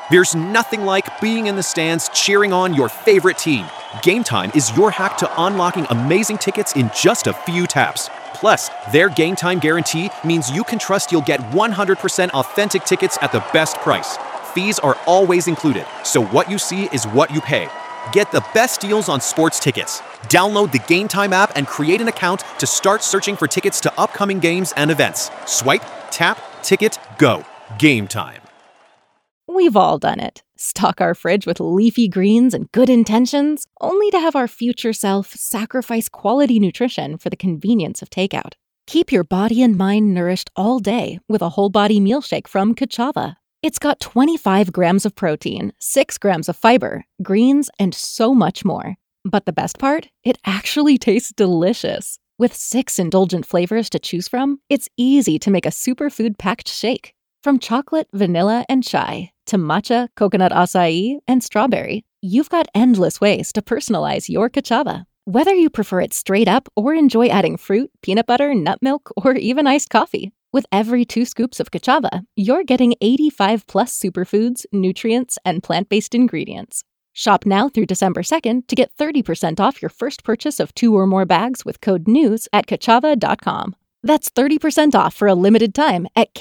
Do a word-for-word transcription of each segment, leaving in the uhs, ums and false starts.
There's nothing like being in the stands cheering on your favorite team. Game Time is your hack to unlocking amazing tickets in just a few taps. Plus, their Game Time guarantee means you can trust you'll get one hundred percent authentic tickets at the best price. Fees are always included, so what you see is what you pay. Get the best deals on sports tickets. Download the Game Time app and create an account to start searching for tickets to upcoming games and events. Swipe, tap, ticket, go. Game Time. We've all done it. Stock our fridge with leafy greens and good intentions, only to have our future self sacrifice quality nutrition for the convenience of takeout. Keep your body and mind nourished all day with a whole body meal shake from Kachava. It's got twenty-five grams of protein, six grams of fiber, greens, and so much more. But the best part? It actually tastes delicious. With six indulgent flavors to choose from, it's easy to make a superfood-packed shake. From chocolate, vanilla, and chai to matcha, coconut acai, and strawberry, you've got endless ways to personalize your Kachava. Whether you prefer it straight up or enjoy adding fruit, peanut butter, nut milk, or even iced coffee. With every two scoops of Kachava, you're getting eighty-five plus superfoods, nutrients, and plant-based ingredients. Shop now through December second to get thirty percent off your first purchase of two or more bags with code NEWS at kachava dot com. That's thirty percent off for a limited time at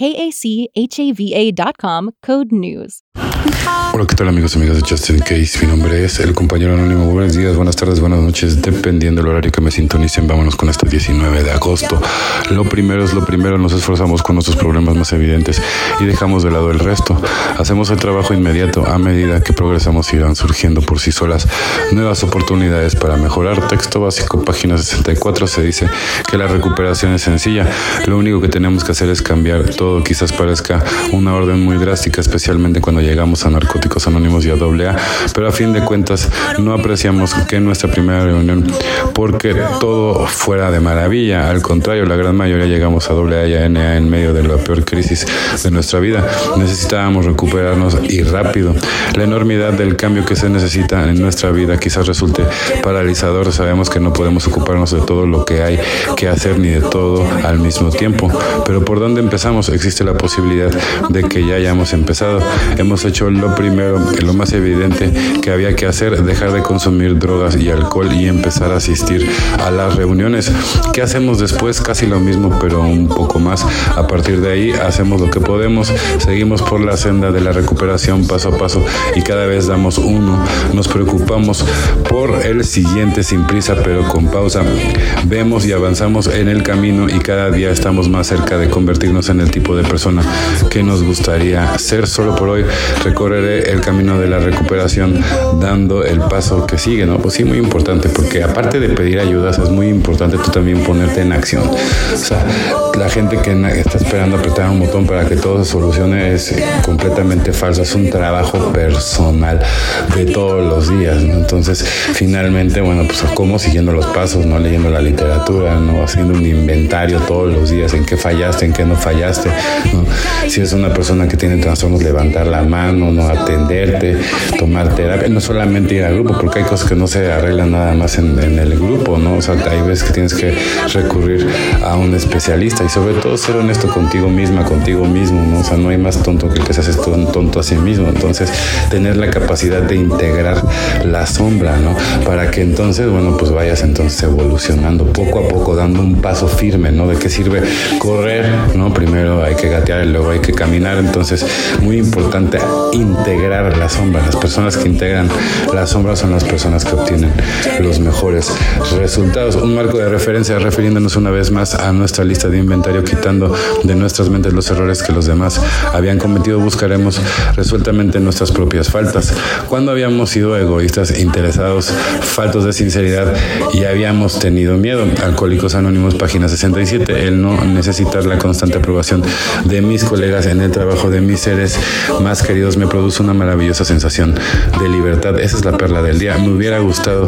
kachava dot com, code NEWS. Hola, ¿qué tal amigos y amigas de Just In Case? Mi nombre es el compañero anónimo. Buenos días, buenas tardes, buenas noches, dependiendo del horario que me sintonicen. Vámonos con este diecinueve de agosto. Lo primero es lo primero, nos esforzamos con nuestros problemas más evidentes y dejamos de lado el resto. Hacemos el trabajo inmediato a medida que progresamos, irán surgiendo por sí solas nuevas oportunidades para mejorar. Texto básico, página sesenta y cuatro, se dice que la recuperación es sencilla. Lo único que tenemos que hacer es cambiar todo. Quizás parezca una orden muy drástica, especialmente cuando llegamos a Narcóticos Anónimos y a doble A, pero a fin de cuentas no apreciamos que en nuestra primera reunión porque todo fuera de maravilla. Al contrario, la gran mayoría llegamos a doble A y a N A en medio de la peor crisis de nuestra vida. Necesitábamos recuperarnos y rápido. La enormidad del cambio que se necesita en nuestra vida quizás resulte paralizador. Sabemos que no podemos ocuparnos de todo lo que hay que hacer ni de todo al mismo tiempo, pero ¿por dónde empezamos? Existe la posibilidad de que ya hayamos empezado. Hemos hecho lo primero, lo más evidente que había que hacer: dejar de consumir drogas y alcohol y empezar a asistir a las reuniones. ¿Qué hacemos después? Casi lo mismo, pero un poco más. A partir de ahí hacemos lo que podemos, seguimos por la senda de la recuperación paso a paso y cada vez damos uno. Nos preocupamos por el siguiente sin prisa pero con pausa. Vemos y avanzamos en el camino y cada día estamos más cerca de convertirnos en el tipo de persona que nos gustaría ser. Solo por hoy recorreré el camino de la recuperación dando el paso que sigue, ¿no? Pues sí, muy importante, porque aparte de pedir ayudas es muy importante tú también ponerte en acción. O sea, la gente que está esperando apretar un botón para que todo se solucione es completamente falso. Es un trabajo personal de todos los días, ¿no? Entonces, finalmente, bueno, pues como siguiendo los pasos, no leyendo la literatura, no haciendo un inventario todos los días en qué fallaste, en qué no fallaste, ¿no? Si es una persona que tiene trastornos, levantar la mano, no atenderte, tomar terapia, no solamente ir al grupo, porque hay cosas que no se arreglan nada más en, en el grupo, ¿no? O sea, hay veces que tienes que recurrir a un especialista y sobre todo ser honesto contigo misma, contigo mismo, ¿no? O sea, no hay más tonto que el que se hace tonto a sí mismo. Entonces, tener la capacidad de integrar la sombra, ¿no? Para que entonces, bueno, pues vayas entonces evolucionando poco a poco, dando un paso firme, ¿no? ¿De qué sirve correr, ¿no? Primero hay que gatear y luego hay que caminar. Entonces, muy importante integrar la sombra. Las personas que integran la sombra son las personas que obtienen los mejores resultados. Un marco de referencia, refiriéndonos una vez más a nuestra lista de inventario, quitando de nuestras mentes los errores que los demás habían cometido, buscaremos resueltamente nuestras propias faltas. Cuando habíamos sido egoístas, interesados, faltos de sinceridad y habíamos tenido miedo. Alcohólicos Anónimos, página sesenta y siete. El no necesitar la constante aprobación de mis colegas en el trabajo, de mis seres más queridos, me produce una maravillosa sensación de libertad. Esa es la perla del día. Me hubiera gustado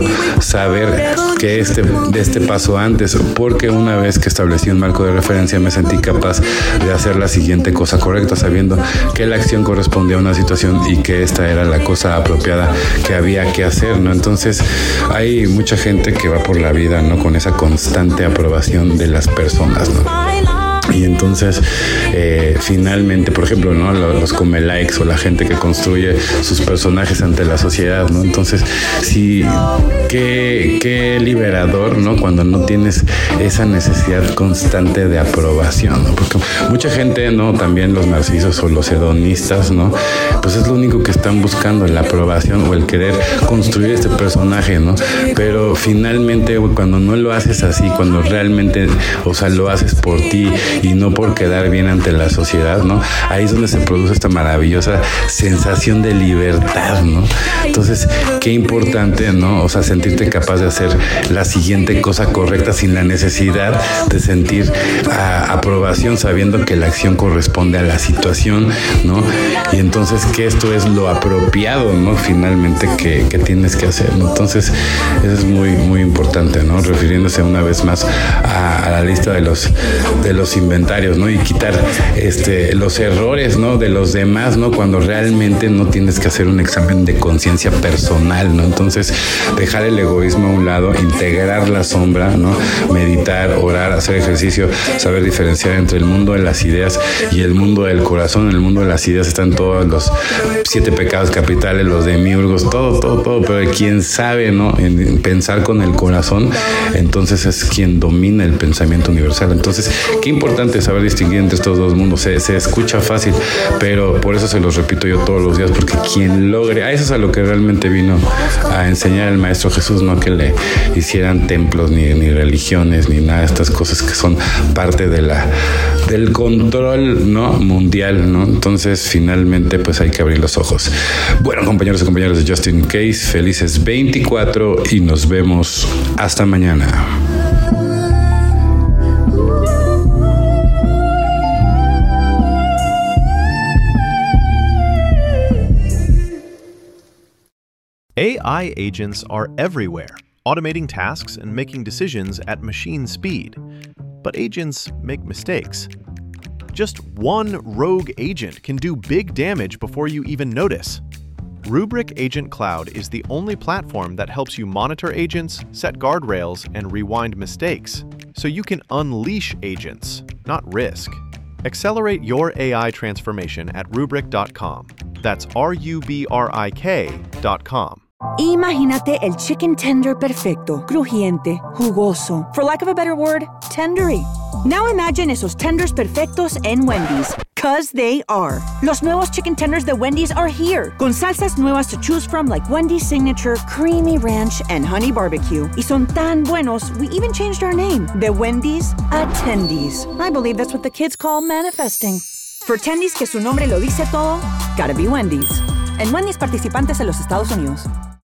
saber que este, de este paso antes, porque una vez que establecí un marco de referencia me sentí capaz de hacer la siguiente cosa correcta, sabiendo que la acción correspondía a una situación y que esta era la cosa apropiada que había que hacer, ¿no? Entonces hay mucha gente que va por la vida, ¿no? Con esa constante aprobación de las personas, ¿no? Y entonces, eh, finalmente, por ejemplo, ¿no? Los come likes o la gente que construye sus personajes ante la sociedad, ¿no? Entonces, sí, qué, qué liberador, ¿no? Cuando no tienes esa necesidad constante de aprobación, ¿no? Porque mucha gente, ¿no? También los narcisos o los hedonistas, ¿no? Pues es lo único que están buscando, la aprobación o el querer construir este personaje, ¿no? Pero finalmente, cuando no lo haces así, cuando realmente, o sea, lo haces por ti y no por quedar bien ante la sociedad, ¿no? Ahí es donde se produce esta maravillosa sensación de libertad, ¿no? Entonces, qué importante, ¿no? O sea, sentirte capaz de hacer la siguiente cosa correcta sin la necesidad de sentir a, aprobación, sabiendo que la acción corresponde a la situación, ¿no? Y entonces que esto es lo apropiado, ¿no? Finalmente que, que tienes que hacer, ¿no? Entonces, eso es muy, muy importante, ¿no? Refiriéndose una vez más a, a la lista de los, de los inventarios, ¿no? Y quitar este, los errores, ¿no? De los demás, ¿no? Cuando realmente no tienes que hacer un examen de conciencia personal, ¿no? Entonces, dejar el egoísmo a un lado, integrar la sombra, ¿no? Meditar, orar, hacer ejercicio, saber diferenciar entre el mundo de las ideas y el mundo del corazón. En el mundo de las ideas están todos los siete pecados capitales, los demiurgos, todo, todo, todo, pero quien sabe, ¿no? En pensar con el corazón, entonces es quien domina el pensamiento universal. Entonces, qué importante saber distinguir entre estos dos mundos. Se, se escucha fácil, pero por eso se los repito yo todos los días, porque quien logre, a eso es a lo que realmente vino a enseñar el Maestro Jesús, no que le hicieran templos, ni, ni religiones, ni nada de estas cosas que son parte de la, del control, ¿no? Mundial, ¿no? Entonces, finalmente, pues hay que abrir los ojos. Bueno, compañeros y compañeras de Just In Case, felices veinticuatro y nos vemos hasta mañana. A I agents are everywhere, automating tasks and making decisions at machine speed. But agents make mistakes. Just one rogue agent can do big damage before you even notice. Rubrik Agent Cloud is the only platform that helps you monitor agents, set guardrails, and rewind mistakes, so you can unleash agents, not risk. Accelerate your A I transformation at rubrik dot com. That's R U B R I K dot com. Imagínate el chicken tender perfecto, crujiente, jugoso. For lack of a better word, tendery. Now imagine esos tenders perfectos en Wendy's. Cause they are. Los nuevos chicken tenders de Wendy's are here. Con salsas nuevas to choose from like Wendy's Signature, Creamy Ranch, and Honey Barbecue. Y son tan buenos, we even changed our name. De Wendy's a Tendies. I believe that's what the kids call manifesting. For Tendies que su nombre lo dice todo, gotta be Wendy's. En Wendy's participantes en los Estados Unidos.